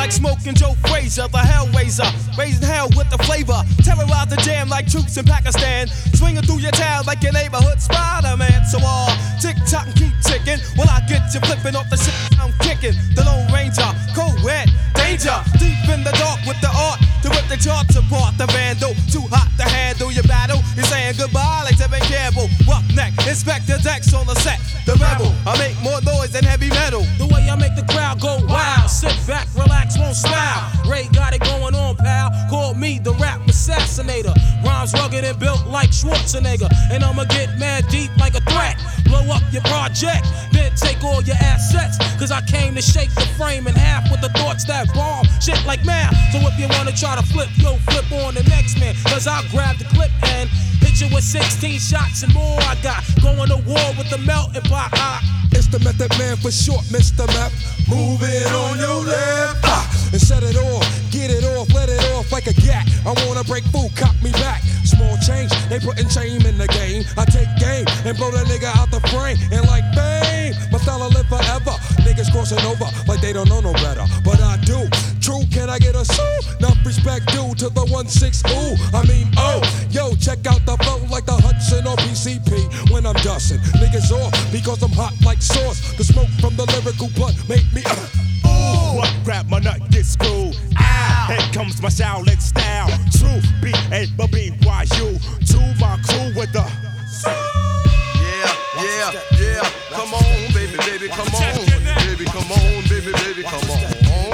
like smoking Joe Frazier, the Hellraiser, raising hell with the flavor. Terrorize the jam like troops in Pakistan, swinging through your town like your neighborhood Spider-Man. So tick tock and keep ticking, while I get you flipping off the shit I'm kicking. The Lone Ranger, co-ed, danger, deep in the dark with the art to rip the charts apart. The vandal, too hot to handle your battle. You're saying goodbye like Tevin Campbell. Roughneck, Inspector Dex on the set. The rebel, I make more noise than heavy metal. The way I make the crowd go wild. Sit back, relax, won't smile. Ray got it going on, pal. Call me the rap assassinator. Rhymes rugged and built like Schwarzenegger. And I'ma get mad deep like a threat. Blow up your project, then take all your assets. Cause I came to shake the frame in half with the thoughts that bomb shit like math. So if you wanna try to flip, yo, flip on the next man. Cause I'll grab the clip and hit you with 16 shots and more. I got going to war with the melting pot. It's the Method Man for short, Mr. Map. Move it on your left, and set it off, get it off, let it off like a gat. I wanna break food, cop me back. Small change, they putting shame in the game. I take game and blow that nigga out the frame. And like fame, my style will live forever. Niggas crossing over like they don't know no better, but I do. True, can I get a sue? Enough respect due to the 1-6, ooh, I mean, oh. Yo, check out the flow like the Hudson or PCP when I'm dusting. Niggas off because I'm hot like sauce. The smoke from the lyrical blunt make me ooh, what grab my nut, get screwed. Ow, here comes my Shaolin style. True, B-A-B-Y-U. To my crew with the yeah. Come on, baby, come on. Baby, come on, baby, come on.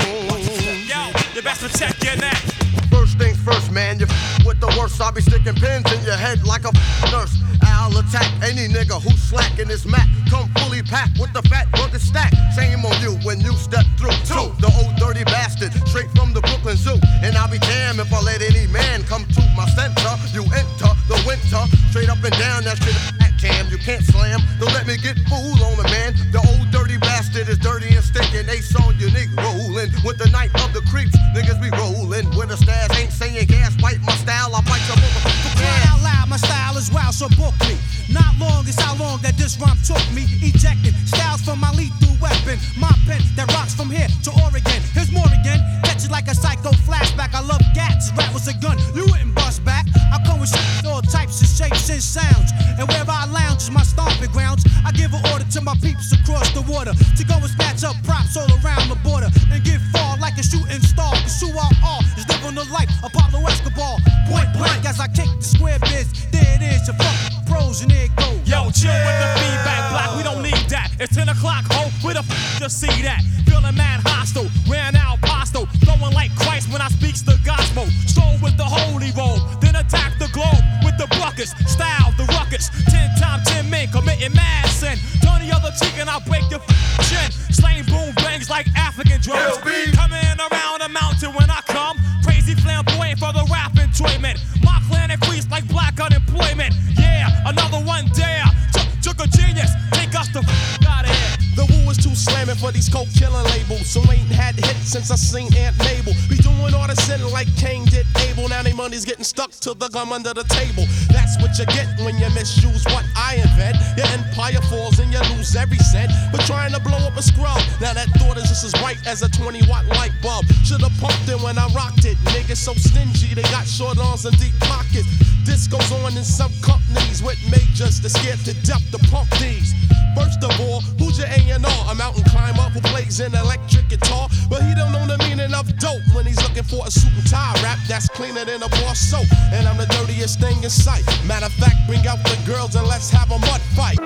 Yo, you best protect your neck. First things first, man, you with the worst. I'll be sticking pins in your head like a nurse. I'll attack any nigga who's slacking this mat. Come fully packed with the fat rugged stack. Shame on you when you step through. Two, the old dirty bastard, straight from the Brooklyn Zoo. And I'll be damned if I let any man come to my center. You enter the winter, straight up and down that shit. Jam, you can't slam. Don't let me get fooled on the man. The old dirty bastard is dirty and stinking. Ace on unique rolling with the night of the creeps. Niggas be rolling with the stairs. Ain't saying gas, bite my style. I bite your motherfucker. Cry out loud, my style is wild, so book me. Not long is how long that this rhyme took me. Ejecting styles from my lethal weapon. My pen that rocks from here to Oregon. Here's more again. Catch it like a psycho flashback. I love gats. Rap was a gun. You wouldn't bust back. I come with shit, all types of shapes and sounds. And wherever I lounge is my stomping grounds. I give an order to my peeps across the water to go and snatch up props all around the border and get far like a shooting star. Cause who I are is living the life Apollo Escobar. Point blank as I kick the square biz. There it is, your fucking pros and there it goes. Yo, chill with the feedback block, we don't need that. It's 10 o'clock, ho, where the f to see that? Feeling mad hostile, ran out posto, throwing like Christ when I speaks the gospel. Stroll with the holy roll, then attack the globe with the buckets. Style the ruckus, 10 times 10 men committing mad sin. Turn the other cheek and I'll break your chin. Slaying boom bangs like African drums. Coming around the mountain when I come. Crazy flamboyant for the rap enjoyment. My clan increased like black unemployment. Yeah, another one dare. Took a genius, take us the out of here. The woo is too slamming for these coke killing labels. So ain't had hits since I seen Aunt Mabel. Be doing all the sin like Cain did Abel. Now they money's getting stuck to the gum under the table. That's what you get when you misuse what I invent. Your empire falls and you lose every cent. But trying to blow up a scrub. Now that thought is just as bright as a 20-watt light bulb. Should've pumped it when I rocked it. Niggas so stingy, they got short arms and deep pockets. This goes on in some companies with majors that scared to death to pump these. First of all, who's your A&R? A mountain climber who plays an electric guitar, but he don't know the meaning of dope when he's looking for a suit and tie rap that's cleaner than a bar soap. And I'm the dirtiest thing in sight. Matter of fact, bring out the girls and let's have a mud fight.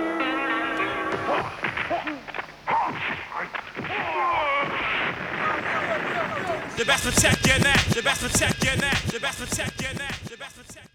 You best protect your neck. You best protect your neck. You best protect your neck. You best protect.